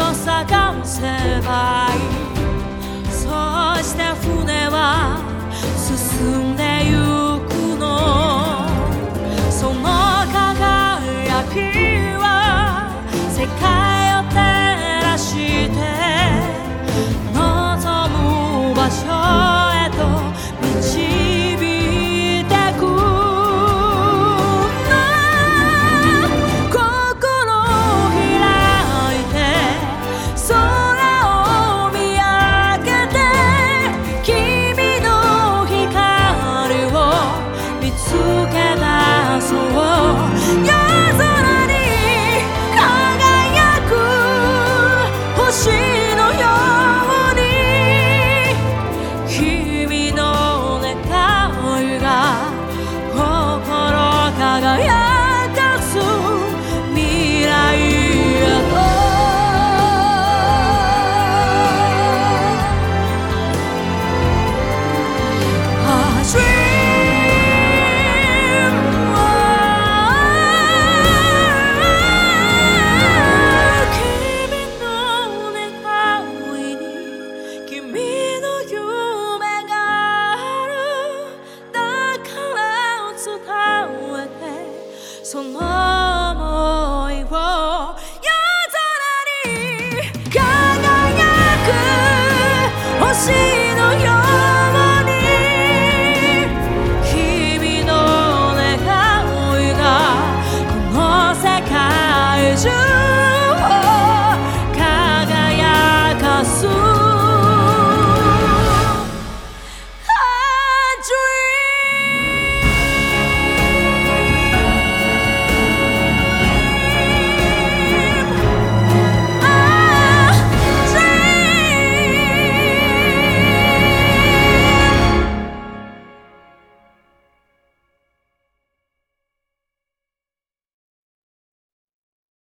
と探せばいい。そして船は進んでゆくの。その輝きは世界を照らして望む場所へと導いてく。心開いて空を見上げて、君の光を見つけ出そう。夜空に輝く星のように、君の願いが心輝かす未来へと。その想いを夜空に輝く星